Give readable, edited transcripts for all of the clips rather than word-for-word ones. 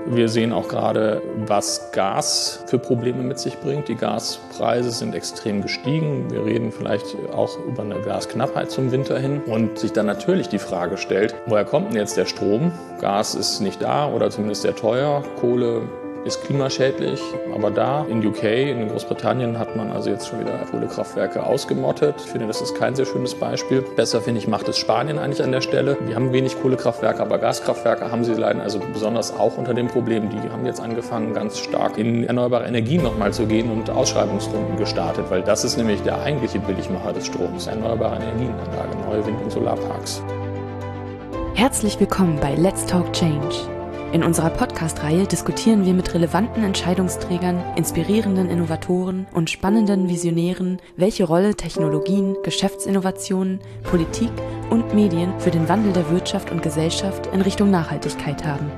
Wir sehen auch gerade, was Gas für Probleme mit sich bringt. Die Gaspreise sind extrem gestiegen. Wir reden vielleicht auch über eine Gasknappheit zum Winter hin. Und sich dann natürlich die Frage stellt, woher kommt denn jetzt der Strom? Gas ist nicht da oder zumindest sehr teuer. Kohle ist klimaschädlich, aber da in UK, in Großbritannien, hat man also jetzt schon wieder Kohlekraftwerke ausgemottet. Ich finde, das ist kein sehr schönes Beispiel. Besser, finde ich, macht es Spanien eigentlich an der Stelle. Die haben wenig Kohlekraftwerke, aber Gaskraftwerke haben sie leiden also besonders auch unter dem Problem. Die haben jetzt angefangen, ganz stark in erneuerbare Energien nochmal zu gehen und Ausschreibungsrunden gestartet, weil das ist nämlich der eigentliche Billigmacher des Stroms, erneuerbare Energienanlagen, neue Wind- und Solarparks. Herzlich willkommen bei Let's Talk Change. In unserer Podcast-Reihe diskutieren wir mit relevanten Entscheidungsträgern, inspirierenden Innovatoren und spannenden Visionären, welche Rolle Technologien, Geschäftsinnovationen, Politik und Medien für den Wandel der Wirtschaft und Gesellschaft in Richtung Nachhaltigkeit haben.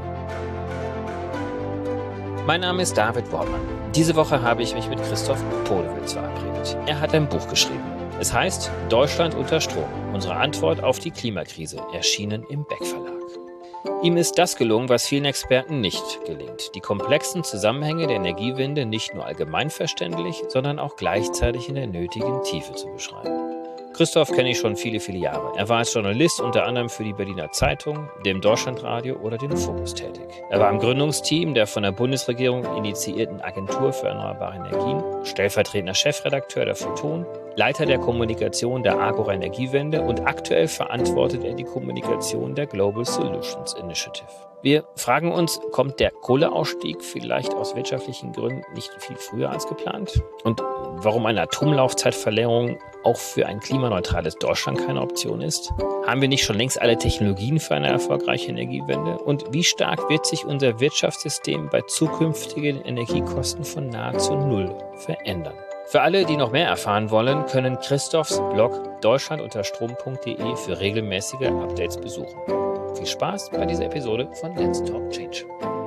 Mein Name ist David Wortmann. Diese Woche habe ich mich mit Christoph Podewils verabredet. Er hat ein Buch geschrieben. Es heißt Deutschland unter Strom. Unsere Antwort auf die Klimakrise, erschienen im Beck Verlag. Ihm ist das gelungen, was vielen Experten nicht gelingt. Die komplexen Zusammenhänge der Energiewende nicht nur allgemeinverständlich, sondern auch gleichzeitig in der nötigen Tiefe zu beschreiben. Christoph kenne ich schon viele, viele Jahre. Er war als Journalist unter anderem für die Berliner Zeitung, dem Deutschlandradio oder den Fokus tätig. Er war im Gründungsteam der von der Bundesregierung initiierten Agentur für erneuerbare Energien, stellvertretender Chefredakteur der Photon, Leiter der Kommunikation der Agora Energiewende und aktuell verantwortet er die Kommunikation der Global Solutions Initiative. Wir fragen uns, kommt der Kohleausstieg vielleicht aus wirtschaftlichen Gründen nicht viel früher als geplant? Und warum eine Atomlaufzeitverlängerung auch für ein klimaneutrales Deutschland keine Option ist? Haben wir nicht schon längst alle Technologien für eine erfolgreiche Energiewende? Und wie stark wird sich unser Wirtschaftssystem bei zukünftigen Energiekosten von nahezu null verändern? Für alle, die noch mehr erfahren wollen, können Christophs Blog deutschlandunterstrom.de für regelmäßige Updates besuchen. Viel Spaß bei dieser Episode von Let's Talk Change.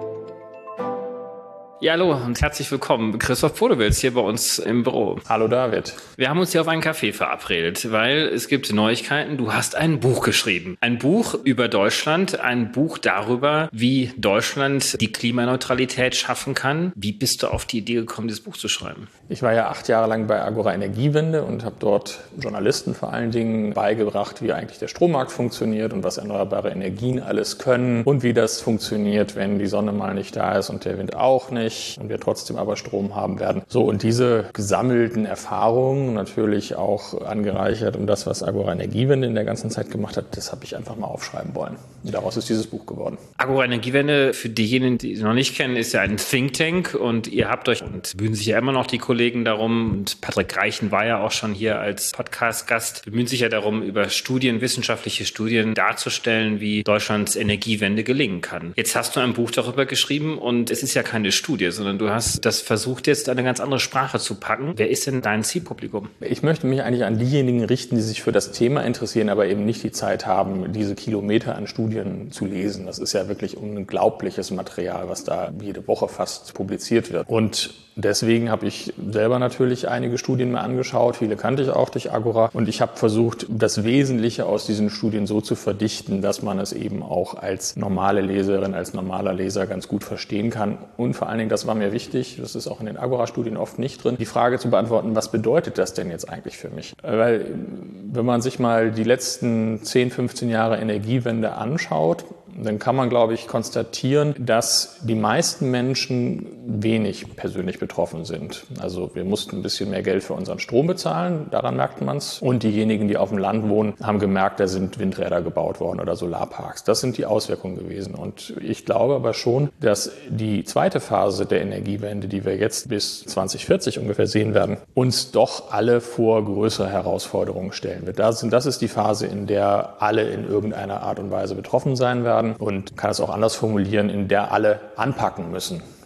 Ja, hallo und herzlich willkommen. Christoph Podewils hier bei uns im Büro. Hallo David. Wir haben uns hier auf einen Kaffee verabredet, weil es gibt Neuigkeiten. Du hast ein Buch geschrieben. Ein Buch über Deutschland, ein Buch darüber, wie Deutschland die Klimaneutralität schaffen kann. Wie bist du auf die Idee gekommen, dieses Buch zu schreiben? Ich war ja 8 Jahre lang bei Agora Energiewende und habe dort Journalisten vor allen Dingen beigebracht, wie eigentlich der Strommarkt funktioniert und was erneuerbare Energien alles können und wie das funktioniert, wenn die Sonne mal nicht da ist und der Wind auch nicht und wir trotzdem aber Strom haben werden. So, und diese gesammelten Erfahrungen, natürlich auch angereichert um das, was Agora Energiewende in der ganzen Zeit gemacht hat, das habe ich einfach mal aufschreiben wollen. Und daraus ist dieses Buch geworden. Agora Energiewende, für diejenigen, die es noch nicht kennen, ist ja ein Think Tank und ihr habt euch, und bemühen sich ja immer noch die Kollegen darum, und Patrick Reichen war ja auch schon hier als Podcast-Gast, bemühen sich ja darum, über Studien, wissenschaftliche Studien darzustellen, wie Deutschlands Energiewende gelingen kann. Jetzt hast du ein Buch darüber geschrieben und es ist ja keine Studie, sondern du hast das versucht, jetzt eine ganz andere Sprache zu packen. Wer ist denn dein Zielpublikum? Ich möchte mich eigentlich an diejenigen richten, die sich für das Thema interessieren, aber eben nicht die Zeit haben, diese Kilometer an Studien zu lesen. Das ist ja wirklich unglaubliches Material, was da jede Woche fast publiziert wird. Und deswegen habe ich selber natürlich einige Studien mir angeschaut. Viele kannte ich auch durch Agora. Und ich habe versucht, das Wesentliche aus diesen Studien so zu verdichten, dass man es eben auch als normale Leserin, als normaler Leser ganz gut verstehen kann. Und vor allen Dingen, das war mir wichtig, das ist auch in den Agora-Studien oft nicht drin, die Frage zu beantworten, was bedeutet das denn jetzt eigentlich für mich? Weil wenn man sich mal die letzten 10, 15 Jahre Energiewende anschaut, dann kann man, glaube ich, konstatieren, dass die meisten Menschen wenig persönlich betroffen sind. Also wir mussten ein bisschen mehr Geld für unseren Strom bezahlen, daran merkt man es. Und diejenigen, die auf dem Land wohnen, haben gemerkt, da sind Windräder gebaut worden oder Solarparks. Das sind die Auswirkungen gewesen. Und ich glaube aber schon, dass die zweite Phase der Energiewende, die wir jetzt bis 2040 ungefähr sehen werden, uns doch alle vor größere Herausforderungen stellen wird. Das ist die Phase, in der alle in irgendeiner Art und Weise betroffen sein werden. Und kann es auch anders formulieren, in der alle anpacken müssen.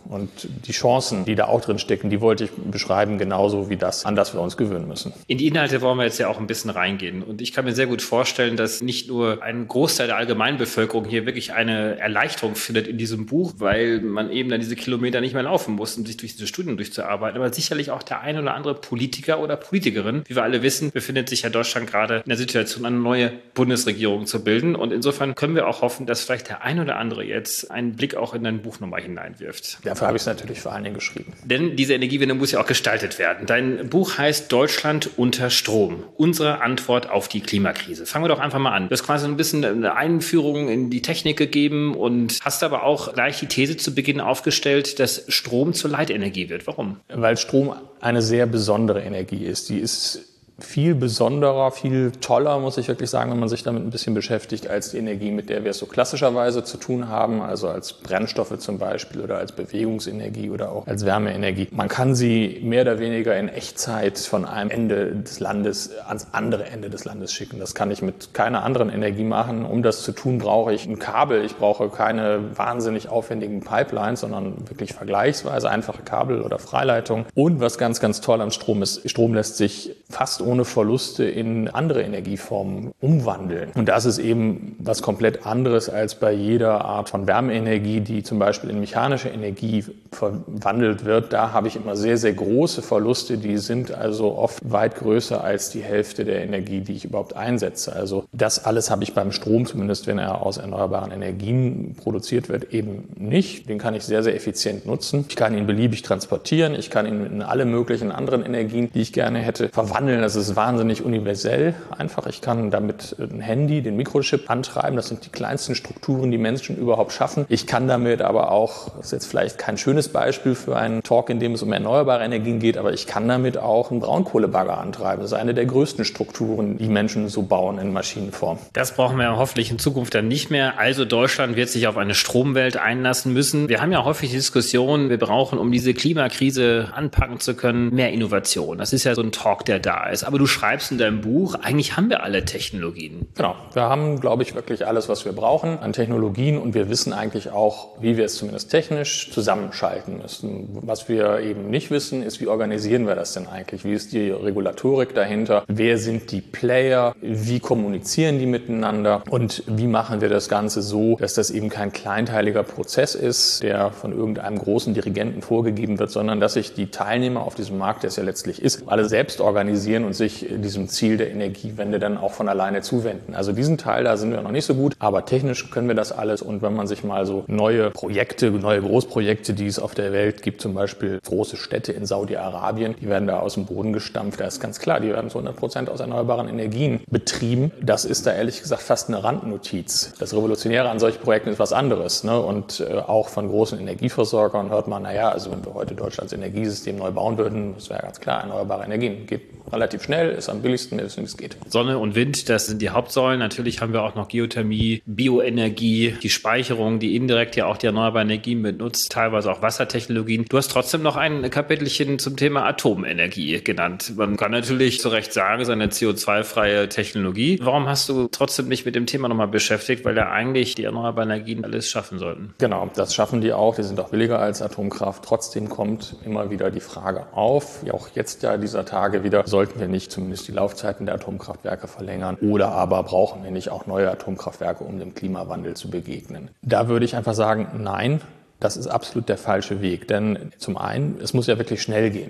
Und die Chancen, die da auch drin stecken, die wollte ich beschreiben, genauso wie das, an das wir uns gewöhnen müssen. In die Inhalte wollen wir jetzt ja auch ein bisschen reingehen. Und ich kann mir sehr gut vorstellen, dass nicht nur ein Großteil der Allgemeinbevölkerung hier wirklich eine Erleichterung findet in diesem Buch, weil man eben dann diese Kilometer nicht mehr laufen muss, um sich durch diese Studien durchzuarbeiten. Aber sicherlich auch der ein oder andere Politiker oder Politikerin. Wie wir alle wissen, befindet sich ja Deutschland gerade in der Situation, eine neue Bundesregierung zu bilden. Und insofern können wir auch hoffen, dass vielleicht der ein oder andere jetzt einen Blick auch in dein Buch nochmal hineinwirft. Dafür habe ich es natürlich vor allen Dingen geschrieben. Denn diese Energiewende muss ja auch gestaltet werden. Dein Buch heißt Deutschland unter Strom. Unsere Antwort auf die Klimakrise. Fangen wir doch einfach mal an. Du hast quasi ein bisschen eine Einführung in die Technik gegeben und hast aber auch gleich die These zu Beginn aufgestellt, dass Strom zur Leitenergie wird. Warum? Weil Strom eine sehr besondere Energie ist. Die ist viel besonderer, viel toller, muss ich wirklich sagen, wenn man sich damit ein bisschen beschäftigt, als die Energie, mit der wir es so klassischerweise zu tun haben, also als Brennstoffe zum Beispiel oder als Bewegungsenergie oder auch als Wärmeenergie. Man kann sie mehr oder weniger in Echtzeit von einem Ende des Landes ans andere Ende des Landes schicken. Das kann ich mit keiner anderen Energie machen. Um das zu tun, brauche ich ein Kabel. Ich brauche keine wahnsinnig aufwendigen Pipelines, sondern wirklich vergleichsweise einfache Kabel oder Freileitungen. Und was ganz, ganz toll am Strom ist, Strom lässt sich fast ohne Verluste in andere Energieformen umwandeln. Und das ist eben was komplett anderes als bei jeder Art von Wärmeenergie, die zum Beispiel in mechanische Energie verwandelt wird. Da habe ich immer sehr, sehr große Verluste. Die sind also oft weit größer als die Hälfte der Energie, die ich überhaupt einsetze. Also das alles habe ich beim Strom, zumindest wenn er aus erneuerbaren Energien produziert wird, eben nicht. Den kann ich sehr, sehr effizient nutzen. Ich kann ihn beliebig transportieren. Ich kann ihn in alle möglichen anderen Energien, die ich gerne hätte, verwandeln. Das ist wahnsinnig universell einfach. Ich kann damit ein Handy, den Mikrochip antreiben. Das sind die kleinsten Strukturen, die Menschen überhaupt schaffen. Ich kann damit aber auch, das ist jetzt vielleicht kein schönes Beispiel für einen Talk, in dem es um erneuerbare Energien geht, aber ich kann damit auch einen Braunkohlebagger antreiben. Das ist eine der größten Strukturen, die Menschen so bauen in Maschinenform. Das brauchen wir hoffentlich in Zukunft dann nicht mehr. Also Deutschland wird sich auf eine Stromwelt einlassen müssen. Wir haben ja häufig die Diskussion, wir brauchen, um diese Klimakrise anpacken zu können, mehr Innovation. Das ist ja so ein Talk, der da ist. Aber du schreibst in deinem Buch, eigentlich haben wir alle Technologien. Genau. Wir haben, glaube ich, wirklich alles, was wir brauchen an Technologien und wir wissen eigentlich auch, wie wir es zumindest technisch zusammenschalten müssen. Was wir eben nicht wissen, ist, wie organisieren wir das denn eigentlich? Wie ist die Regulatorik dahinter? Wer sind die Player? Wie kommunizieren die miteinander? Und wie machen wir das Ganze so, dass das eben kein kleinteiliger Prozess ist, der von irgendeinem großen Dirigenten vorgegeben wird, sondern dass sich die Teilnehmer auf diesem Markt, der es ja letztlich ist, alle selbst organisieren und sich diesem Ziel der Energiewende dann auch von alleine zuwenden. Also diesen Teil, da sind wir noch nicht so gut, aber technisch können wir das alles. Und wenn man sich mal so neue Projekte, neue Großprojekte, die es auf der Welt gibt, zum Beispiel große Städte in Saudi-Arabien, die werden da aus dem Boden gestampft. Da ist ganz klar, die werden zu 100% aus erneuerbaren Energien betrieben. Das ist da ehrlich gesagt fast eine Randnotiz. Das Revolutionäre an solchen Projekten ist was anderes. Ne? Und auch von großen Energieversorgern hört man, also wenn wir heute Deutschlands Energiesystem neu bauen würden, das wäre ganz klar, erneuerbare Energien. Geht relativ schnell, ist am billigsten, wenn es geht. Sonne und Wind, das sind die Hauptsäulen. Natürlich haben wir auch noch Geothermie, Bioenergie, die Speicherung, die indirekt ja auch die erneuerbaren Energien benutzt, teilweise auch Wassertechnologien. Du hast trotzdem noch ein Kapitelchen zum Thema Atomenergie genannt. Man kann natürlich zu Recht sagen, es ist eine CO2-freie Technologie. Warum hast du trotzdem nicht mit dem Thema nochmal beschäftigt? Weil ja eigentlich die erneuerbaren Energien alles schaffen sollten. Genau, das schaffen die auch. Die sind auch billiger als Atomkraft. Trotzdem kommt immer wieder die Frage auf, ja auch jetzt ja dieser Tage wieder, sollten wir nicht zumindest die Laufzeiten der Atomkraftwerke verlängern oder aber brauchen wir nicht auch neue Atomkraftwerke, um dem Klimawandel zu begegnen? Da würde ich einfach sagen, nein. Das ist absolut der falsche Weg, denn zum einen, es muss ja wirklich schnell gehen.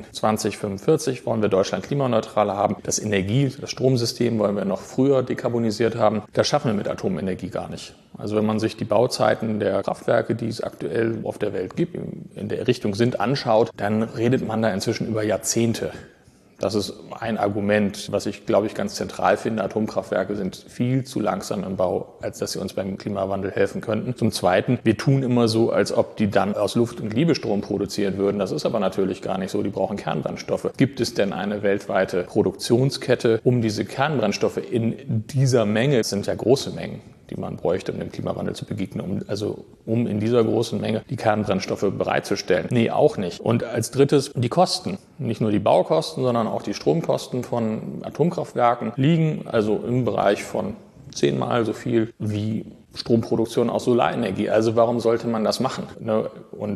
2045 wollen wir Deutschland klimaneutral haben. Das Stromsystem wollen wir noch früher dekarbonisiert haben. Das schaffen wir mit Atomenergie gar nicht. Also wenn man sich die Bauzeiten der Kraftwerke, die es aktuell auf der Welt gibt, in der Richtung sind, anschaut, dann redet man da inzwischen über Jahrzehnte. Das ist ein Argument, was ich, glaube ich, ganz zentral finde. Atomkraftwerke sind viel zu langsam im Bau, als dass sie uns beim Klimawandel helfen könnten. Zum Zweiten, wir tun immer so, als ob die dann aus Luft und Liebe Strom produzieren würden. Das ist aber natürlich gar nicht so. Die brauchen Kernbrennstoffe. Gibt es denn eine weltweite Produktionskette, um diese Kernbrennstoffe in dieser Menge, es sind ja große Mengen, die man bräuchte, um dem Klimawandel zu begegnen, um in dieser großen Menge die Kernbrennstoffe bereitzustellen? Nee, auch nicht. Und als drittes die Kosten. Nicht nur die Baukosten, sondern auch die Stromkosten von Atomkraftwerken liegen also im Bereich von 10-mal so viel wie Stromproduktion aus Solarenergie. Also warum sollte man das machen? Und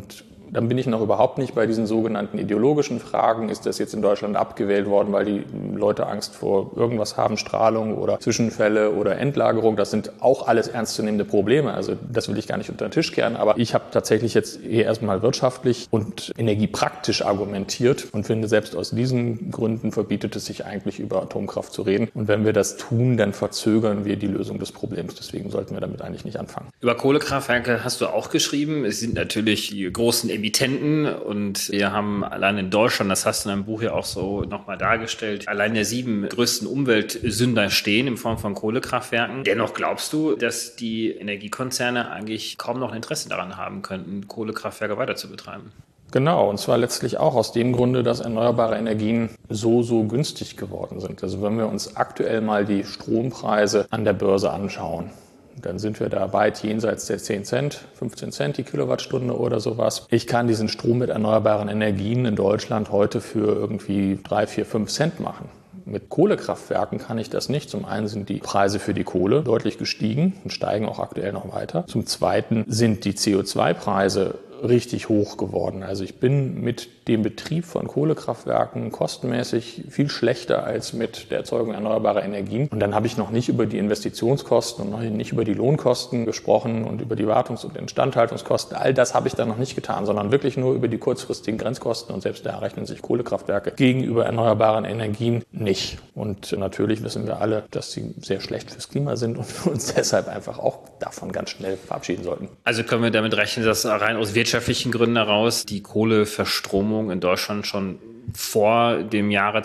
dann bin ich noch überhaupt nicht bei diesen sogenannten ideologischen Fragen. Ist das jetzt in Deutschland abgewählt worden, weil die Leute Angst vor irgendwas haben, Strahlung oder Zwischenfälle oder Endlagerung? Das sind auch alles ernstzunehmende Probleme. Also das will ich gar nicht unter den Tisch kehren. Aber ich habe tatsächlich jetzt eher erstmal wirtschaftlich und energiepraktisch argumentiert und finde, selbst aus diesen Gründen verbietet es sich eigentlich, über Atomkraft zu reden. Und wenn wir das tun, dann verzögern wir die Lösung des Problems. Deswegen sollten wir damit eigentlich nicht anfangen. Über Kohlekraftwerke hast du auch geschrieben. Es sind natürlich die großen Emittenten und wir haben allein in Deutschland, das hast du in deinem Buch ja auch so nochmal dargestellt, allein der 7 größten Umweltsünder stehen in Form von Kohlekraftwerken. Dennoch glaubst du, dass die Energiekonzerne eigentlich kaum noch ein Interesse daran haben könnten, Kohlekraftwerke weiter zu betreiben? Genau, und zwar letztlich auch aus dem Grunde, dass erneuerbare Energien so günstig geworden sind. Also wenn wir uns aktuell mal die Strompreise an der Börse anschauen, dann sind wir da weit jenseits der 10 Cent, 15 Cent die Kilowattstunde oder sowas. Ich kann diesen Strom mit erneuerbaren Energien in Deutschland heute für irgendwie 3, 4, 5 Cent machen. Mit Kohlekraftwerken kann ich das nicht. Zum einen sind die Preise für die Kohle deutlich gestiegen und steigen auch aktuell noch weiter. Zum zweiten sind die CO2-Preise richtig hoch geworden. Also ich bin mit dem Betrieb von Kohlekraftwerken kostenmäßig viel schlechter als mit der Erzeugung erneuerbarer Energien. Und dann habe ich noch nicht über die Investitionskosten und noch nicht über die Lohnkosten gesprochen und über die Wartungs- und Instandhaltungskosten. All das habe ich dann noch nicht getan, sondern wirklich nur über die kurzfristigen Grenzkosten. Und selbst da rechnen sich Kohlekraftwerke gegenüber erneuerbaren Energien nicht. Und natürlich wissen wir alle, dass sie sehr schlecht fürs Klima sind und wir uns deshalb einfach auch davon ganz schnell verabschieden sollten. Also können wir damit rechnen, dass rein aus wirtschaftlichen Gründen heraus die Kohleverstromung in Deutschland schon vor dem Jahre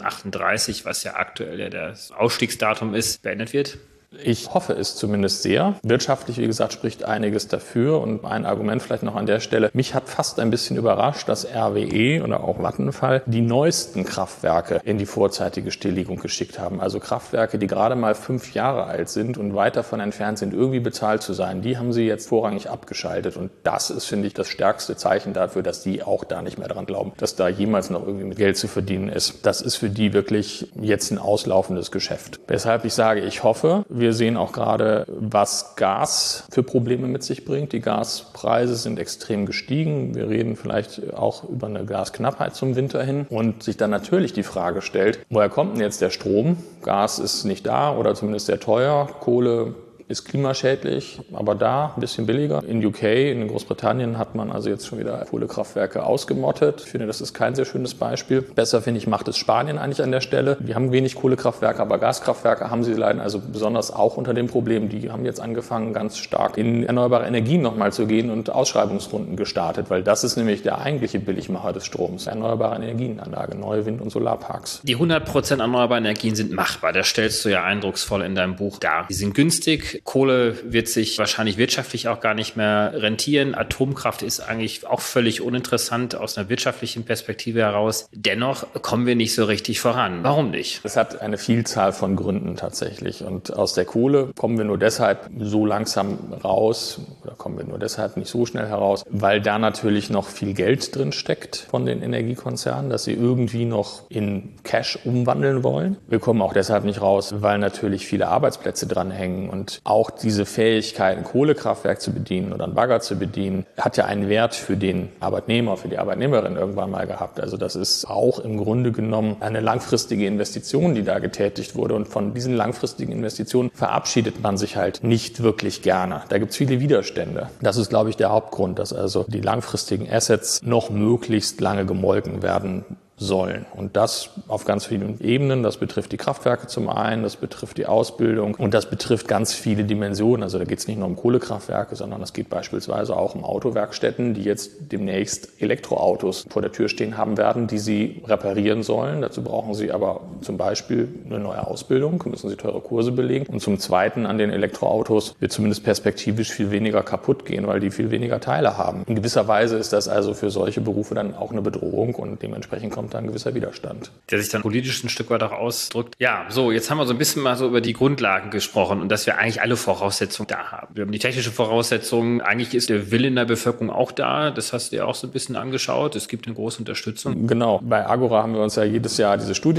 2038, was ja aktuell das Ausstiegsdatum ist, beendet wird? Ich hoffe es zumindest sehr. Wirtschaftlich, wie gesagt, spricht einiges dafür. Und ein Argument vielleicht noch an der Stelle. Mich hat fast ein bisschen überrascht, dass RWE oder auch Vattenfall die neuesten Kraftwerke in die vorzeitige Stilllegung geschickt haben. Also Kraftwerke, die gerade mal 5 Jahre alt sind und weit davon entfernt sind, irgendwie bezahlt zu sein. Die haben sie jetzt vorrangig abgeschaltet. Und das ist, finde ich, das stärkste Zeichen dafür, dass die auch da nicht mehr dran glauben, dass da jemals noch irgendwie mit Geld zu verdienen ist. Das ist für die wirklich jetzt ein auslaufendes Geschäft. Weshalb ich sage, ich hoffe, wir sehen auch gerade, was Gas für Probleme mit sich bringt. Die Gaspreise sind extrem gestiegen. Wir reden vielleicht auch über eine Gasknappheit zum Winter hin und sich dann natürlich die Frage stellt, woher kommt denn jetzt der Strom? Gas ist nicht da oder zumindest sehr teuer. Kohle ist klimaschädlich, aber da ein bisschen billiger. In UK, in Großbritannien hat man also jetzt schon wieder Kohlekraftwerke ausgemottet. Ich finde, das ist kein sehr schönes Beispiel. Besser, finde ich, macht es Spanien eigentlich an der Stelle. Die haben wenig Kohlekraftwerke, aber Gaskraftwerke haben sie leiden also besonders auch unter dem Problem. Die haben jetzt angefangen, ganz stark in erneuerbare Energien nochmal zu gehen und Ausschreibungsrunden gestartet, weil das ist nämlich der eigentliche Billigmacher des Stroms. Erneuerbare Energienanlage, neue Wind- und Solarparks. Die 100% erneuerbaren Energien sind machbar. Das stellst du ja eindrucksvoll in deinem Buch dar. Die sind günstig. Kohle wird sich wahrscheinlich wirtschaftlich auch gar nicht mehr rentieren. Atomkraft ist eigentlich auch völlig uninteressant aus einer wirtschaftlichen Perspektive heraus. Dennoch kommen wir nicht so richtig voran. Warum nicht? Es hat eine Vielzahl von Gründen tatsächlich. Und aus der Kohle kommen wir nur deshalb so langsam raus, oder kommen wir nur deshalb nicht so schnell heraus, weil da natürlich noch viel Geld drin steckt von den Energiekonzernen, dass sie irgendwie noch in Cash umwandeln wollen. Wir kommen auch deshalb nicht raus, weil natürlich viele Arbeitsplätze dranhängen und auch diese Fähigkeit, ein Kohlekraftwerk zu bedienen oder einen Bagger zu bedienen, hat ja einen Wert für den Arbeitnehmer, für die Arbeitnehmerin irgendwann mal gehabt. Also das ist auch im Grunde genommen eine langfristige Investition, die da getätigt wurde. Und von diesen langfristigen Investitionen verabschiedet man sich halt nicht wirklich gerne. Da gibt es viele Widerstände. Das ist, glaube ich, der Hauptgrund, dass also die langfristigen Assets noch möglichst lange gemolken werden sollen. Und das auf ganz vielen Ebenen. Das betrifft die Kraftwerke zum einen, das betrifft die Ausbildung und das betrifft ganz viele Dimensionen. Also da geht es nicht nur um Kohlekraftwerke, sondern es geht beispielsweise auch um Autowerkstätten, die jetzt demnächst Elektroautos vor der Tür stehen haben werden, die sie reparieren sollen. Dazu brauchen sie aber zum Beispiel eine neue Ausbildung, müssen sie teure Kurse belegen. Und zum Zweiten, an den Elektroautos wird zumindest perspektivisch viel weniger kaputt gehen, weil die viel weniger Teile haben. In gewisser Weise ist das also für solche Berufe dann auch eine Bedrohung und dementsprechend kommt da ein gewisser Widerstand. Der sich dann politisch ein Stück weit auch ausdrückt. Ja, so, jetzt haben wir so ein bisschen mal so über die Grundlagen gesprochen und dass wir eigentlich alle Voraussetzungen da haben. Wir haben die technische Voraussetzungen, eigentlich ist der Wille in der Bevölkerung auch da, das hast du dir auch so ein bisschen angeschaut, es gibt eine große Unterstützung. Genau, bei Agora haben wir uns ja jedes Jahr diese Studienliste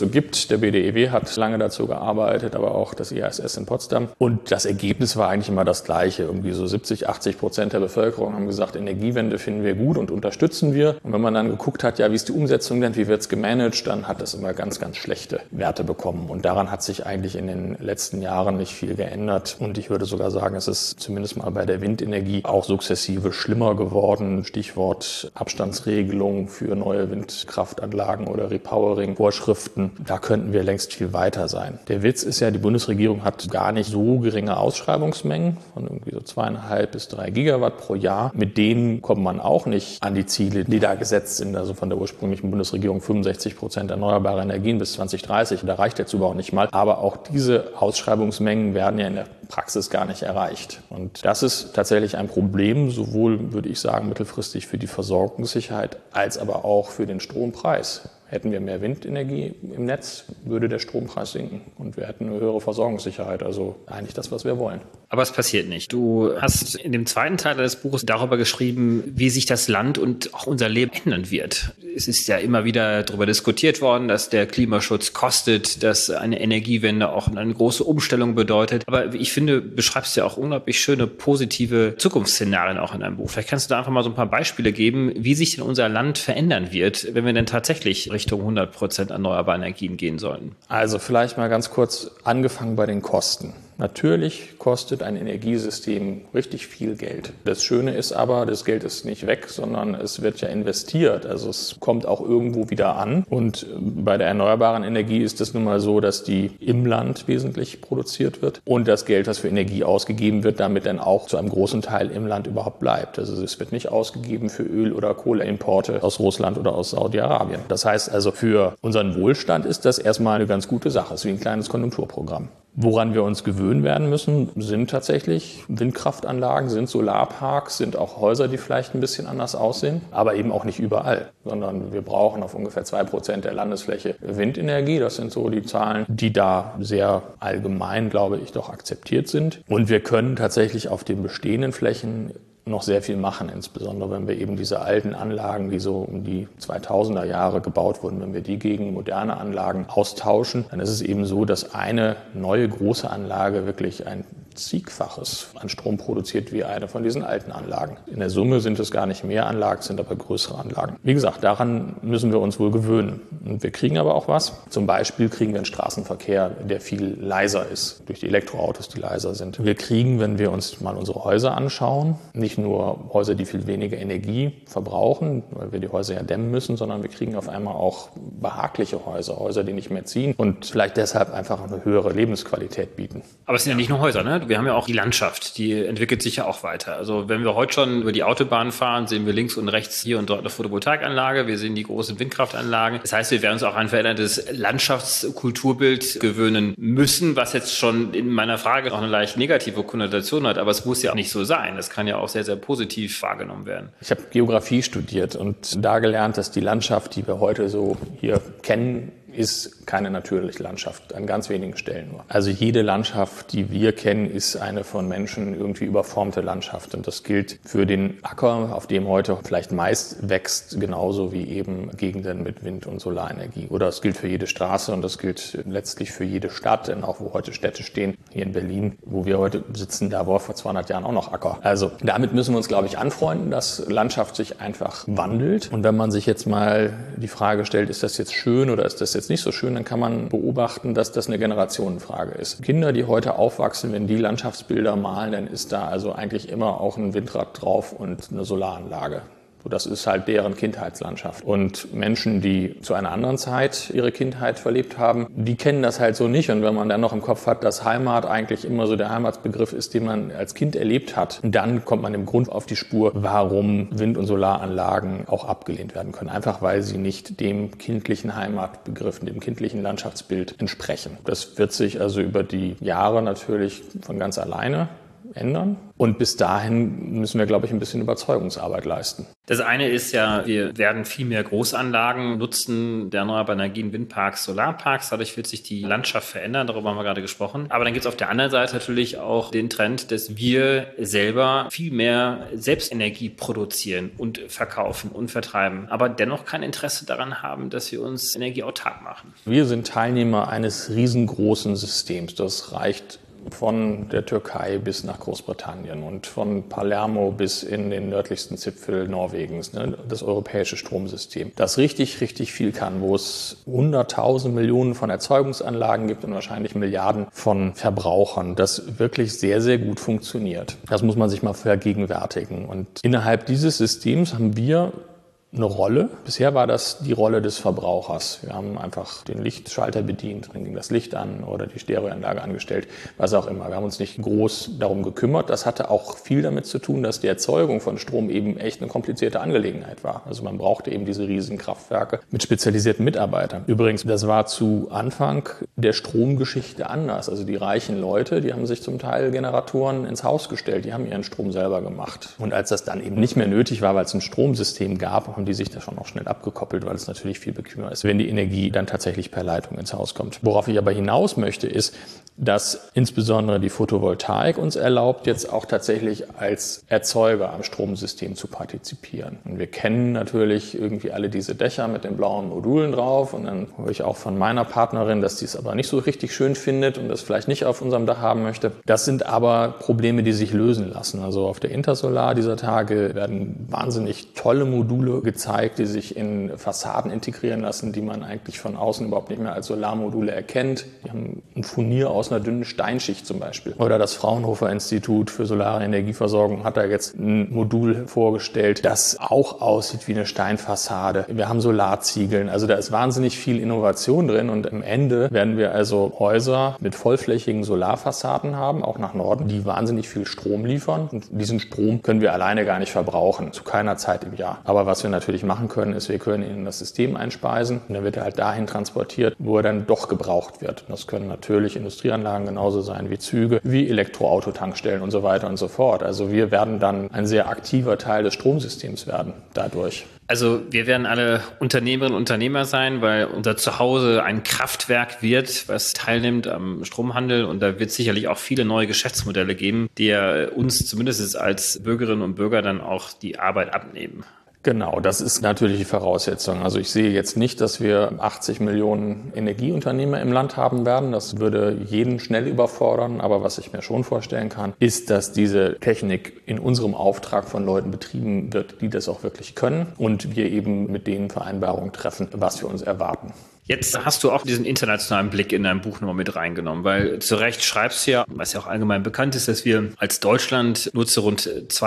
so gibt. Der BDEW hat lange dazu gearbeitet, aber auch das IASS in Potsdam. Und das Ergebnis war eigentlich immer das Gleiche. Irgendwie so 70-80% der Bevölkerung haben gesagt, Energiewende finden wir gut und unterstützen wir. Und wenn man dann geguckt hat, ja, wie ist die Umsetzung denn, wie wird es gemanagt, dann hat das immer ganz, ganz schlechte Werte bekommen. Und daran hat sich eigentlich in den letzten Jahren nicht viel geändert. Und ich würde sogar sagen, es ist zumindest mal bei der Windenergie auch sukzessive schlimmer geworden. Stichwort Abstandsregelung für neue Windkraftanlagen oder Repowering-Vorschriften. Da könnten wir längst viel weiter sein. Der Witz ist ja, die Bundesregierung hat gar nicht so geringe Ausschreibungsmengen von irgendwie so 2,5 bis 3 Gigawatt pro Jahr. Mit denen kommt man auch nicht an die Ziele, die da gesetzt sind. Also von der ursprünglichen Bundesregierung 65% erneuerbare Energien bis 2030. Da reicht jetzt überhaupt nicht mal. Aber auch diese Ausschreibungsmengen werden ja in der Praxis gar nicht erreicht. Und das ist tatsächlich ein Problem, sowohl, würde ich sagen, mittelfristig für die Versorgungssicherheit als aber auch für den Strompreis. Hätten wir mehr Windenergie im Netz, würde der Strompreis sinken und wir hätten eine höhere Versorgungssicherheit. Also eigentlich das, was wir wollen. Aber es passiert nicht. Du hast in dem zweiten Teil des Buches darüber geschrieben, wie sich das Land und auch unser Leben ändern wird. Es ist ja immer wieder darüber diskutiert worden, dass der Klimaschutz kostet, dass eine Energiewende auch eine große Umstellung bedeutet. Aber ich finde, beschreibst du ja auch unglaublich schöne, positive Zukunftsszenarien auch in deinem Buch. Vielleicht kannst du da einfach mal so ein paar Beispiele geben, wie sich denn unser Land verändern wird, wenn wir denn tatsächlich Richtung 100% erneuerbare Energien gehen sollen. Also vielleicht mal ganz kurz angefangen bei den Kosten. Natürlich kostet ein Energiesystem richtig viel Geld. Das Schöne ist aber, das Geld ist nicht weg, sondern es wird ja investiert. Also es kommt auch irgendwo wieder an. Und bei der erneuerbaren Energie ist es nun mal so, dass die im Land wesentlich produziert wird und das Geld, das für Energie ausgegeben wird, damit dann auch zu einem großen Teil im Land überhaupt bleibt. Also es wird nicht ausgegeben für Öl- oder Kohleimporte aus Russland oder aus Saudi-Arabien. Das heißt also, für unseren Wohlstand ist das erstmal eine ganz gute Sache. Es ist wie ein kleines Konjunkturprogramm. Woran wir uns gewöhnen werden müssen, sind tatsächlich Windkraftanlagen, sind Solarparks, sind auch Häuser, die vielleicht ein bisschen anders aussehen, aber eben auch nicht überall, sondern wir brauchen auf ungefähr 2% der Landesfläche Windenergie. Das sind so die Zahlen, die da sehr allgemein, glaube ich, doch akzeptiert sind. Und wir können tatsächlich auf den bestehenden Flächen noch sehr viel machen, insbesondere wenn wir eben diese alten Anlagen, die so um die 2000er Jahre gebaut wurden, wenn wir die gegen moderne Anlagen austauschen, dann ist es eben so, dass eine neue große Anlage wirklich ein Zigfaches an Strom produziert wie eine von diesen alten Anlagen. In der Summe sind es gar nicht mehr Anlagen, sind aber größere Anlagen. Wie gesagt, daran müssen wir uns wohl gewöhnen. Und wir kriegen aber auch was. Zum Beispiel kriegen wir einen Straßenverkehr, der viel leiser ist, durch die Elektroautos, die leiser sind. Wir kriegen, wenn wir uns mal unsere Häuser anschauen, nicht nur Häuser, die viel weniger Energie verbrauchen, weil wir die Häuser ja dämmen müssen, sondern wir kriegen auf einmal auch behagliche Häuser, Häuser, die nicht mehr ziehen und vielleicht deshalb einfach eine höhere Lebensqualität bieten. Aber es sind ja nicht nur Häuser, ne? Wir haben ja auch die Landschaft, die entwickelt sich ja auch weiter. Also wenn wir heute schon über die Autobahn fahren, sehen wir links und rechts hier und dort eine Photovoltaikanlage, wir sehen die großen Windkraftanlagen. Das heißt, wir werden uns auch an ein verändertes Landschaftskulturbild gewöhnen müssen, was jetzt schon in meiner Frage auch eine leicht negative Konnotation hat, aber es muss ja auch nicht so sein. Das kann ja auch sehr, sehr positiv wahrgenommen werden. Ich habe Geografie studiert und da gelernt, dass die Landschaft, die wir heute so hier kennen, ist keine natürliche Landschaft, an ganz wenigen Stellen nur. Also jede Landschaft, die wir kennen, ist eine von Menschen irgendwie überformte Landschaft. Und das gilt für den Acker, auf dem heute vielleicht meist wächst, genauso wie eben Gegenden mit Wind- und Solarenergie. Oder es gilt für jede Straße und das gilt letztlich für jede Stadt, denn auch wo heute Städte stehen, hier in Berlin, wo wir heute sitzen, da war vor 200 Jahren auch noch Acker. Also damit müssen wir uns, glaube ich, anfreunden, dass Landschaft sich einfach wandelt. Und wenn man sich jetzt mal die Frage stellt, ist das jetzt schön oder ist das jetzt nicht so schön, dann kann man beobachten, dass das eine Generationenfrage ist. Kinder, die heute aufwachsen, wenn die Landschaftsbilder malen, dann ist da also eigentlich immer auch ein Windrad drauf und eine Solaranlage. Das ist halt deren Kindheitslandschaft. Und Menschen, die zu einer anderen Zeit ihre Kindheit verlebt haben, die kennen das halt so nicht. Und wenn man dann noch im Kopf hat, dass Heimat eigentlich immer so der Heimatsbegriff ist, den man als Kind erlebt hat, dann kommt man im Grund auf die Spur, warum Wind- und Solaranlagen auch abgelehnt werden können. Einfach weil sie nicht dem kindlichen Heimatbegriff, dem kindlichen Landschaftsbild entsprechen. Das wird sich also über die Jahre natürlich von ganz alleine ändern. Und bis dahin müssen wir, glaube ich, ein bisschen Überzeugungsarbeit leisten. Das eine ist ja, wir werden viel mehr Großanlagen nutzen, der erneuerbaren Energien, Windparks, Solarparks. Dadurch wird sich die Landschaft verändern, darüber haben wir gerade gesprochen. Aber dann gibt es auf der anderen Seite natürlich auch den Trend, dass wir selber viel mehr Selbstenergie produzieren und verkaufen und vertreiben, aber dennoch kein Interesse daran haben, dass wir uns energieautark machen. Wir sind Teilnehmer eines riesengroßen Systems. Das reicht von der Türkei bis nach Großbritannien und von Palermo bis in den nördlichsten Zipfel Norwegens, das europäische Stromsystem, das richtig, richtig viel kann, wo es 100.000 Millionen von Erzeugungsanlagen gibt und wahrscheinlich Milliarden von Verbrauchern, das wirklich sehr, sehr gut funktioniert. Das muss man sich mal vergegenwärtigen. Und innerhalb dieses Systems haben wir eine Rolle. Bisher war das die Rolle des Verbrauchers. Wir haben einfach den Lichtschalter bedient, dann ging das Licht an oder die Stereoanlage angestellt, was auch immer. Wir haben uns nicht groß darum gekümmert. Das hatte auch viel damit zu tun, dass die Erzeugung von Strom eben echt eine komplizierte Angelegenheit war. Also man brauchte eben diese riesigen Kraftwerke mit spezialisierten Mitarbeitern. Übrigens, das war zu Anfang der Stromgeschichte anders. Also die reichen Leute, die haben sich zum Teil Generatoren ins Haus gestellt, die haben ihren Strom selber gemacht. Und als das dann eben nicht mehr nötig war, weil es ein Stromsystem gab, haben die sich da schon auch schnell abgekoppelt, weil es natürlich viel bequemer ist, wenn die Energie dann tatsächlich per Leitung ins Haus kommt. Worauf ich aber hinaus möchte, ist, dass insbesondere die Photovoltaik uns erlaubt, jetzt auch tatsächlich als Erzeuger am Stromsystem zu partizipieren. Und wir kennen natürlich irgendwie alle diese Dächer mit den blauen Modulen drauf und dann höre ich auch von meiner Partnerin, dass die es aber nicht so richtig schön findet und das vielleicht nicht auf unserem Dach haben möchte. Das sind aber Probleme, die sich lösen lassen. Also auf der Intersolar dieser Tage werden wahnsinnig tolle Module gezeigt, die sich in Fassaden integrieren lassen, die man eigentlich von außen überhaupt nicht mehr als Solarmodule erkennt. Die haben ein Furnier aus einer dünnen Steinschicht zum Beispiel. Oder das Fraunhofer Institut für Solare Energieversorgung hat da jetzt ein Modul vorgestellt, das auch aussieht wie eine Steinfassade. Wir haben Solarziegeln. Also da ist wahnsinnig viel Innovation drin und am Ende werden wir also Häuser mit vollflächigen Solarfassaden haben, auch nach Norden, die wahnsinnig viel Strom liefern. Und diesen Strom können wir alleine gar nicht verbrauchen, zu keiner Zeit im Jahr. Aber was wir natürlich machen können, ist, wir können ihn in das System einspeisen und dann wird er halt dahin transportiert, wo er dann doch gebraucht wird. Und das können natürlich Industrieanlagen genauso sein wie Züge, wie Elektroautotankstellen und so weiter und so fort. Also wir werden dann ein sehr aktiver Teil des Stromsystems werden dadurch. Also wir werden alle Unternehmerinnen und Unternehmer sein, weil unser Zuhause ein Kraftwerk wird, was teilnimmt am Stromhandel und da wird sicherlich auch viele neue Geschäftsmodelle geben, die uns zumindest als Bürgerinnen und Bürger dann auch die Arbeit abnehmen. Genau, das ist natürlich die Voraussetzung. Also ich sehe jetzt nicht, dass wir 80 Millionen Energieunternehmer im Land haben werden. Das würde jeden schnell überfordern. Aber was ich mir schon vorstellen kann, ist, dass diese Technik in unserem Auftrag von Leuten betrieben wird, die das auch wirklich können. Und wir eben mit denen Vereinbarungen treffen, was wir uns erwarten. Jetzt hast du auch diesen internationalen Blick in dein Buch nochmal mit reingenommen, weil zu Recht schreibst du ja, was ja auch allgemein bekannt ist, dass wir als Deutschland nur zu rund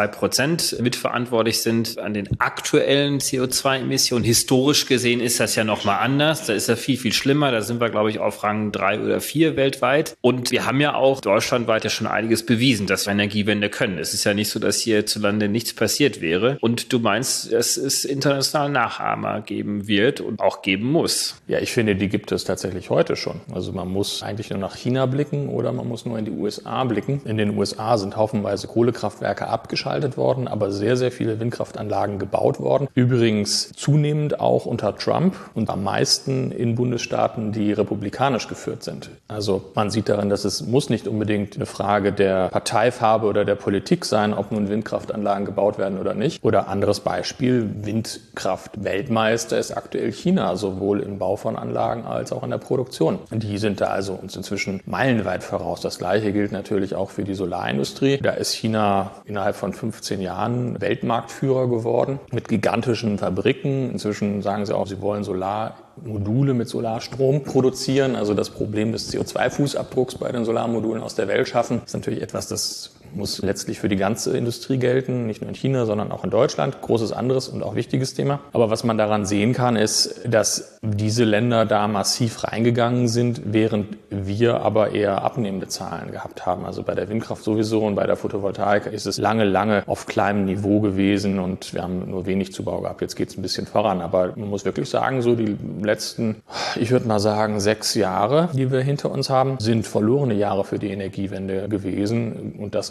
2% mitverantwortlich sind an den aktuellen CO2-Emissionen. Historisch gesehen ist das ja nochmal anders. Da ist ja viel, viel schlimmer. Da sind wir, glaube ich, auf Rang 3 oder 4 weltweit. Und wir haben ja auch deutschlandweit ja schon einiges bewiesen, dass wir Energiewende können. Es ist ja nicht so, dass hierzulande nichts passiert wäre. Und du meinst, dass es international Nachahmer geben wird und auch geben muss. Ja, ich finde, die gibt es tatsächlich heute schon. Also man muss eigentlich nur nach China blicken oder man muss nur in die USA blicken. In den USA sind haufenweise Kohlekraftwerke abgeschaltet worden, aber sehr, sehr viele Windkraftanlagen gebaut worden. Übrigens zunehmend auch unter Trump und am meisten in Bundesstaaten, die republikanisch geführt sind. Also man sieht daran, dass es muss nicht unbedingt eine Frage der Parteifarbe oder der Politik sein, ob nun Windkraftanlagen gebaut werden oder nicht. Oder anderes Beispiel, Windkraft-Weltmeister ist aktuell China, sowohl im Bau von Anlagen als auch in der Produktion. Die sind da also uns inzwischen meilenweit voraus. Das Gleiche gilt natürlich auch für die Solarindustrie. Da ist China innerhalb von 15 Jahren Weltmarktführer geworden mit gigantischen Fabriken. Inzwischen sagen sie auch, sie wollen Solarmodule mit Solarstrom produzieren. Also das Problem des CO2-Fußabdrucks bei den Solarmodulen aus der Welt schaffen. Das ist natürlich etwas, das muss letztlich für die ganze Industrie gelten, nicht nur in China, sondern auch in Deutschland. Großes anderes und auch wichtiges Thema. Aber was man daran sehen kann, ist, dass diese Länder da massiv reingegangen sind, während wir aber eher abnehmende Zahlen gehabt haben. Also bei der Windkraft sowieso und bei der Photovoltaik ist es lange, lange auf kleinem Niveau gewesen und wir haben nur wenig Zubau gehabt. Jetzt geht es ein bisschen voran, aber man muss wirklich sagen, so die letzten, ich würde mal sagen, 6 Jahre, die wir hinter uns haben, sind verlorene Jahre für die Energiewende gewesen und das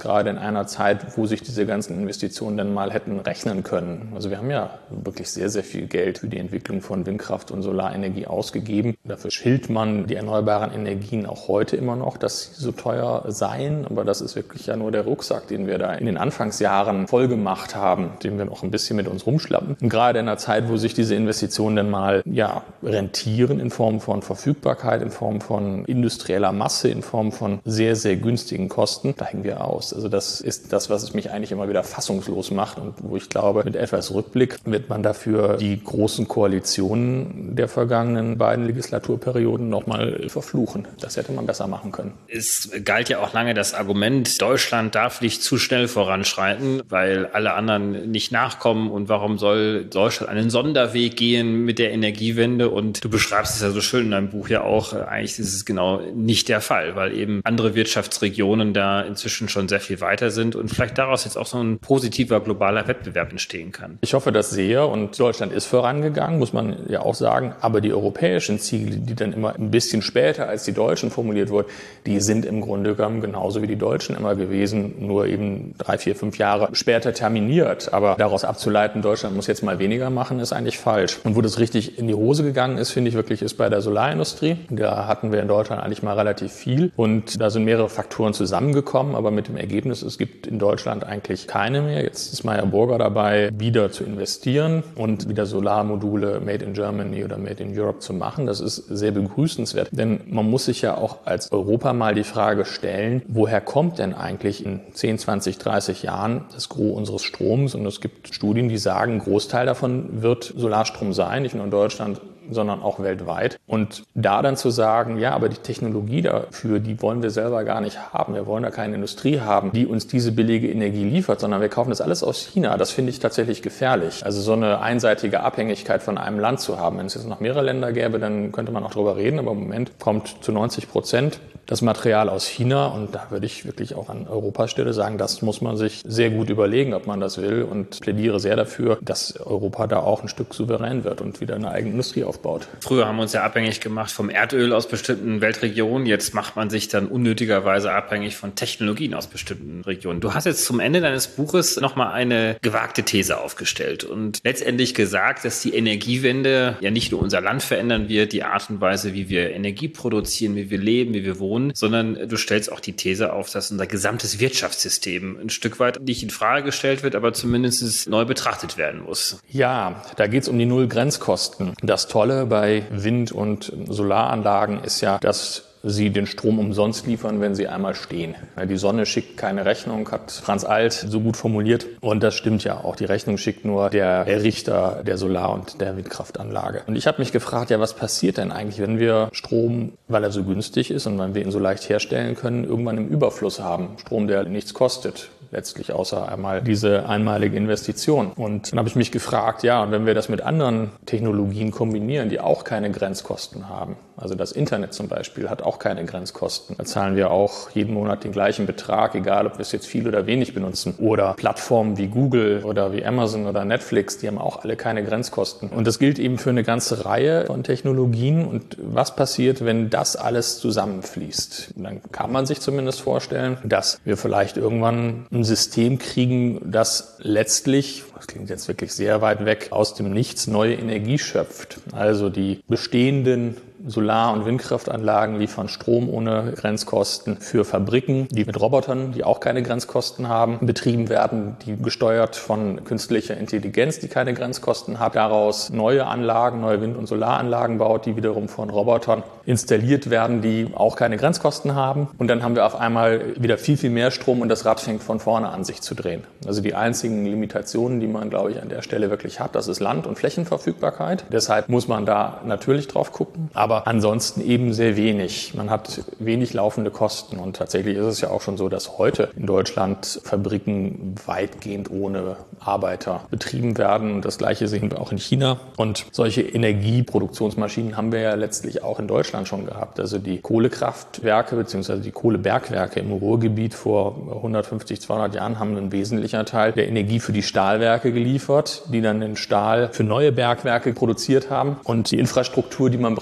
gerade in einer Zeit, wo sich diese ganzen Investitionen dann mal hätten rechnen können. Also wir haben ja wirklich sehr, sehr viel Geld für die Entwicklung von Windkraft und Solarenergie ausgegeben. Dafür schilt man die erneuerbaren Energien auch heute immer noch, dass sie so teuer seien. Aber das ist wirklich ja nur der Rucksack, den wir da in den Anfangsjahren voll gemacht haben, den wir noch ein bisschen mit uns rumschlappen. Und gerade in einer Zeit, wo sich diese Investitionen dann mal rentieren in Form von Verfügbarkeit, in Form von industrieller Masse, in Form von sehr, sehr günstigen Kosten, da hängen wir aus. Also das ist das, was mich eigentlich immer wieder fassungslos macht und wo ich glaube, mit etwas Rückblick wird man dafür die großen Koalitionen der vergangenen beiden Legislaturperioden nochmal verfluchen. Das hätte man besser machen können. Es galt ja auch lange das Argument, Deutschland darf nicht zu schnell voranschreiten, weil alle anderen nicht nachkommen und warum soll Deutschland einen Sonderweg gehen mit der Energiewende? Und du beschreibst es ja so schön in deinem Buch ja auch, eigentlich ist es genau nicht der Fall, weil eben andere Wirtschaftsregionen da inzwischen schon sehr viel weiter sind und vielleicht daraus jetzt auch so ein positiver globaler Wettbewerb entstehen kann. Ich hoffe das sehr und Deutschland ist vorangegangen, muss man ja auch sagen, aber die europäischen Ziele, die dann immer ein bisschen später als die deutschen formuliert wurden, die sind im Grunde genommen genauso wie die deutschen immer gewesen, nur eben 3, 4, 5 Jahre später terminiert. Aber daraus abzuleiten, Deutschland muss jetzt mal weniger machen, ist eigentlich falsch. Und wo das richtig in die Hose gegangen ist, finde ich wirklich, ist bei der Solarindustrie. Da hatten wir in Deutschland eigentlich mal relativ viel und da sind mehrere Faktoren zusammengekommen, aber mit dem Ergebnis, es gibt in Deutschland eigentlich keine mehr. Jetzt ist Meyer Burger dabei, wieder zu investieren und wieder Solarmodule Made in Germany oder Made in Europe zu machen. Das ist sehr begrüßenswert, denn man muss sich ja auch als Europa mal die Frage stellen, woher kommt denn eigentlich in 10, 20, 30 Jahren das Gros unseres Stroms? Und es gibt Studien, die sagen, ein Großteil davon wird Solarstrom sein, nicht nur in Deutschland, sondern auch weltweit. Und da dann zu sagen, ja, aber die Technologie dafür, die wollen wir selber gar nicht haben. Wir wollen da keine Industrie haben, die uns diese billige Energie liefert, sondern wir kaufen das alles aus China. Das finde ich tatsächlich gefährlich. Also so eine einseitige Abhängigkeit von einem Land zu haben. Wenn es jetzt noch mehrere Länder gäbe, dann könnte man auch drüber reden. Aber im Moment kommt zu 90% das Material aus China. Und da würde ich wirklich auch an Europas Stelle sagen, das muss man sich sehr gut überlegen, ob man das will. Und plädiere sehr dafür, dass Europa da auch ein Stück souverän wird und wieder eine eigene Industrie aufbaut. Früher haben wir uns ja abhängig gemacht vom Erdöl aus bestimmten Weltregionen. Jetzt macht man sich dann unnötigerweise abhängig von Technologien aus bestimmten Regionen. Du hast jetzt zum Ende deines Buches nochmal eine gewagte These aufgestellt und letztendlich gesagt, dass die Energiewende ja nicht nur unser Land verändern wird, die Art und Weise, wie wir Energie produzieren, wie wir leben, wie wir wohnen, sondern du stellst auch die These auf, dass unser gesamtes Wirtschaftssystem ein Stück weit nicht in Frage gestellt wird, aber zumindest neu betrachtet werden muss. Ja, da geht es um die Null-Grenzkosten. Das Tolle bei Wind- und Solaranlagen ist ja, dass sie den Strom umsonst liefern, wenn sie einmal stehen. Die Sonne schickt keine Rechnung, hat Franz Alt so gut formuliert. Und das stimmt ja auch. Die Rechnung schickt nur der Errichter der Solar- und der Windkraftanlage. Und ich habe mich gefragt, ja, was passiert denn eigentlich, wenn wir Strom, weil er so günstig ist und weil wir ihn so leicht herstellen können, irgendwann im Überfluss haben? Strom, der nichts kostet. Letztlich außer einmal diese einmalige Investition. Und dann habe ich mich gefragt, ja, und wenn wir das mit anderen Technologien kombinieren, die auch keine Grenzkosten haben, also das Internet zum Beispiel hat auch keine Grenzkosten, da zahlen wir auch jeden Monat den gleichen Betrag, egal ob wir es jetzt viel oder wenig benutzen. Oder Plattformen wie Google oder wie Amazon oder Netflix, die haben auch alle keine Grenzkosten. Und das gilt eben für eine ganze Reihe von Technologien. Und was passiert, wenn das alles zusammenfließt? Dann kann man sich zumindest vorstellen, dass wir vielleicht irgendwann ein System kriegen, das letztlich, das klingt jetzt wirklich sehr weit weg, aus dem Nichts neue Energie schöpft. Also die bestehenden Solar- und Windkraftanlagen liefern Strom ohne Grenzkosten für Fabriken, die mit Robotern, die auch keine Grenzkosten haben, betrieben werden, die gesteuert von künstlicher Intelligenz, die keine Grenzkosten hat, daraus neue Anlagen, neue Wind- und Solaranlagen baut, die wiederum von Robotern installiert werden, die auch keine Grenzkosten haben. Und dann haben wir auf einmal wieder viel, viel mehr Strom und das Rad fängt von vorne an, sich zu drehen. Also die einzigen Limitationen, die man, glaube ich, an der Stelle wirklich hat, das ist Land- und Flächenverfügbarkeit. Deshalb muss man da natürlich drauf gucken. Aber ansonsten eben sehr wenig. Man hat wenig laufende Kosten und tatsächlich ist es ja auch schon so, dass heute in Deutschland Fabriken weitgehend ohne Arbeiter betrieben werden und das Gleiche sehen wir auch in China. Und solche Energieproduktionsmaschinen haben wir ja letztlich auch in Deutschland schon gehabt. Also die Kohlekraftwerke bzw. die Kohlebergwerke im Ruhrgebiet vor 150, 200 Jahren haben einen wesentlichen Teil der Energie für die Stahlwerke geliefert, die dann den Stahl für neue Bergwerke produziert haben und die Infrastruktur, die man braucht, um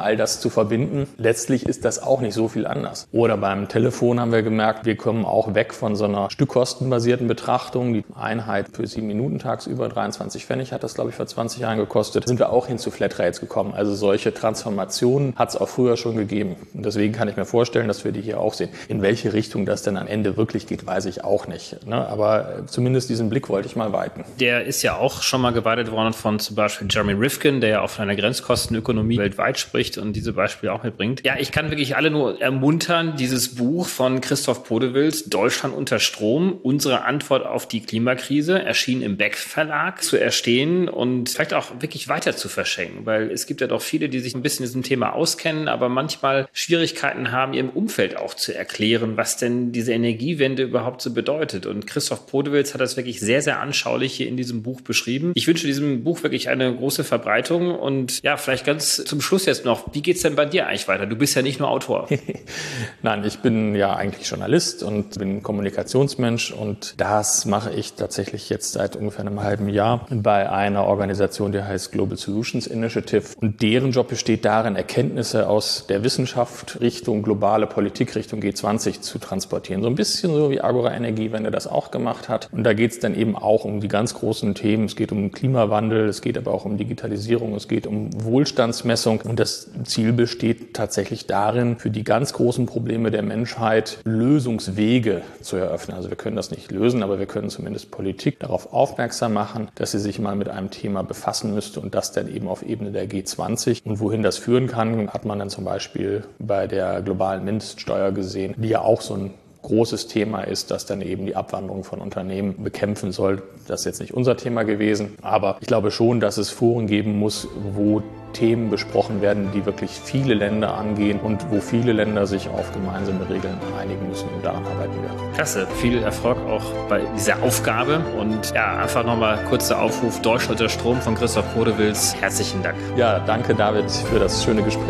all das zu verbinden. Letztlich ist das auch nicht so viel anders. Oder beim Telefon haben wir gemerkt, wir kommen auch weg von so einer stückkostenbasierten Betrachtung. Die Einheit für 7 Minuten tagsüber, 23 Pfennig hat das, glaube ich, vor 20 Jahren gekostet. Sind wir auch hin zu Flatrates gekommen. Also solche Transformationen hat es auch früher schon gegeben. Und deswegen kann ich mir vorstellen, dass wir die hier auch sehen. In welche Richtung das denn am Ende wirklich geht, weiß ich auch nicht. Ne? Aber zumindest diesen Blick wollte ich mal weiten. Der ist ja auch schon mal geweitet worden von zum Beispiel Jeremy Rifkin, der ja auch von einer Grenzkostenökonomie weltweit spricht und diese Beispiele auch mitbringt. Ja, ich kann wirklich alle nur ermuntern, dieses Buch von Christoph Podewils, Deutschland unter Strom, unsere Antwort auf die Klimakrise, erschienen im Beck Verlag, zu erstehen und vielleicht auch wirklich weiter zu verschenken, weil es gibt ja doch viele, die sich ein bisschen in diesem Thema auskennen, aber manchmal Schwierigkeiten haben, ihrem Umfeld auch zu erklären, was denn diese Energiewende überhaupt so bedeutet. Und Christoph Podewils hat das wirklich sehr, sehr anschaulich hier in diesem Buch beschrieben. Ich wünsche diesem Buch wirklich eine große Verbreitung und ja, vielleicht ganz zum Schluss jetzt noch, wie geht's denn bei dir eigentlich weiter? Du bist ja nicht nur Autor. Nein, ich bin ja eigentlich Journalist und bin Kommunikationsmensch und das mache ich tatsächlich jetzt seit ungefähr einem halben Jahr bei einer Organisation, die heißt Global Solutions Initiative und deren Job besteht darin, Erkenntnisse aus der Wissenschaft Richtung globale Politik, Richtung G20 zu transportieren. So ein bisschen so wie Agora Energiewende das auch gemacht hat und da geht es dann eben auch um die ganz großen Themen. Es geht um Klimawandel, es geht aber auch um Digitalisierung, es geht um Wohlstandsmessung und das Ziel besteht tatsächlich darin, für die ganz großen Probleme der Menschheit Lösungswege zu eröffnen. Also wir können das nicht lösen, aber wir können zumindest Politik darauf aufmerksam machen, dass sie sich mal mit einem Thema befassen müsste und das dann eben auf Ebene der G20. Und wohin das führen kann, hat man dann zum Beispiel bei der globalen Mindeststeuer gesehen, die ja auch so ein großes Thema ist, das dann eben die Abwanderung von Unternehmen bekämpfen soll. Das ist jetzt nicht unser Thema gewesen, aber ich glaube schon, dass es Foren geben muss, wo Themen besprochen werden, die wirklich viele Länder angehen und wo viele Länder sich auf gemeinsame Regeln einigen müssen und daran arbeiten wir. Klasse, viel Erfolg auch bei dieser Aufgabe und ja, einfach nochmal kurzer Aufruf, Deutschland unter Strom von Christoph Podewils. Herzlichen Dank. Ja, danke David für das schöne Gespräch.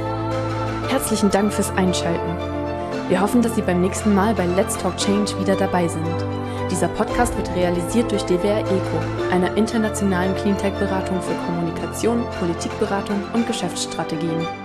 Herzlichen Dank fürs Einschalten. Wir hoffen, dass Sie beim nächsten Mal bei Let's Talk Change wieder dabei sind. Dieser Podcast wird realisiert durch DWR ECO, einer internationalen Cleantech-Beratung für Kommunikation, Politikberatung und Geschäftsstrategien.